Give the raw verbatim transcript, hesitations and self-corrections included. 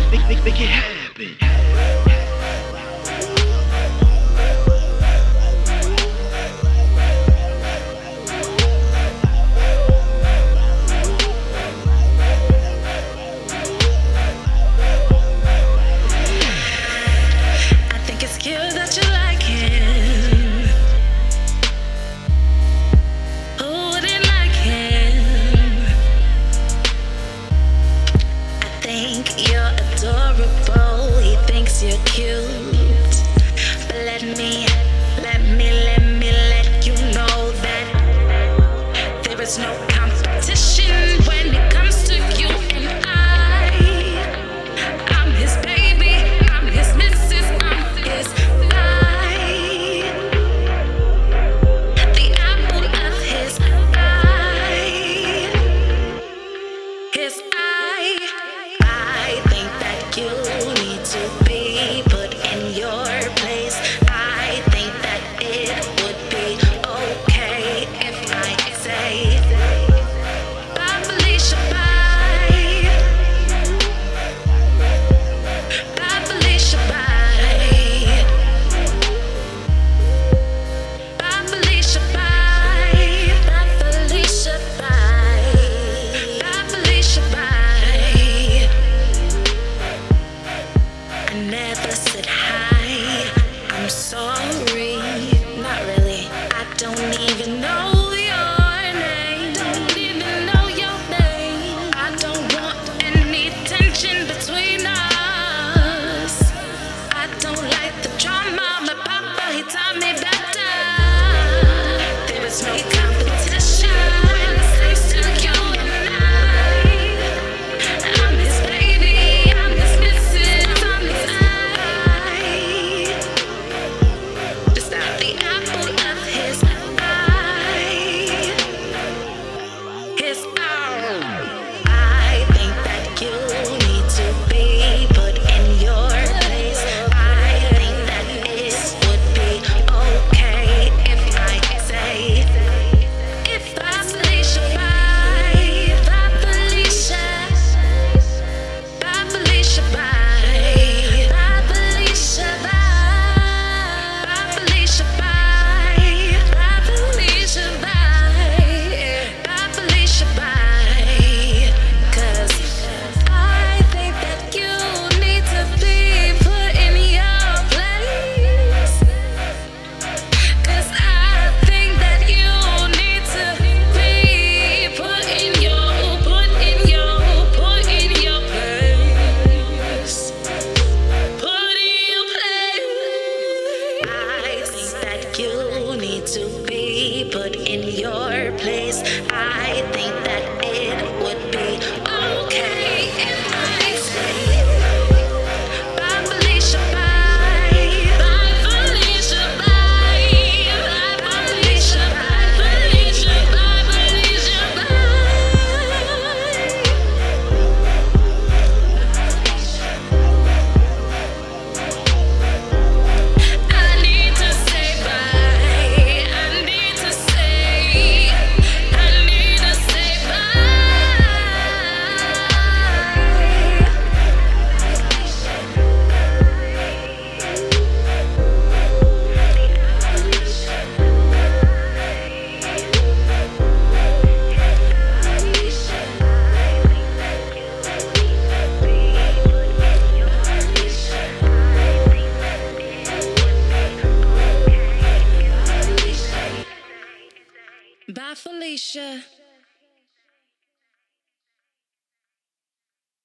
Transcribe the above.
Make, make, make it happen. You're cute, but let me, let me, let me let you know that there is no competition when it comes to you and I. I'm his baby, I'm his missus, I'm his eye, the apple of his eye, his eye. I think that you need to be put in your place. I think that it would be okay if I say bye Felicia, bye. Bye Felicia, bye. Bye Felicia, bye. Bye Felicia, bye. Bye Felicia, bye. I never said hi, I'm sorry, not really. I don't even know your name, don't even know your name. I don't want any tension between us. I don't like the drama, my papa, he taught me better. There is no competition when it comes to you and I. I'm his baby, I'm his missus, I'm his eye, just not the apple of his eye, his eye. I think that you need to be put in your place. I think that it would be okay if I say, if I Felicia, bye, bye Felicia. Bye Felicia, bye. Bye Felicia, bye. Bye Felicia, bye. Bye Felicia, bye. Bye Felicia, bye. 'Cause I think that you need to be put in your place. 'Cause I think that you need to be put in your, put in your, put in your place. Put in your place. I think that you need to be put in your place. I think that it would be okay if I say bye Felicia, bye. Bye Felicia, bye. Bye Felicia, bye Felicia, bye Felicia, bye. I need to say bye. I need to say, I need to say bye. Bye Felicia.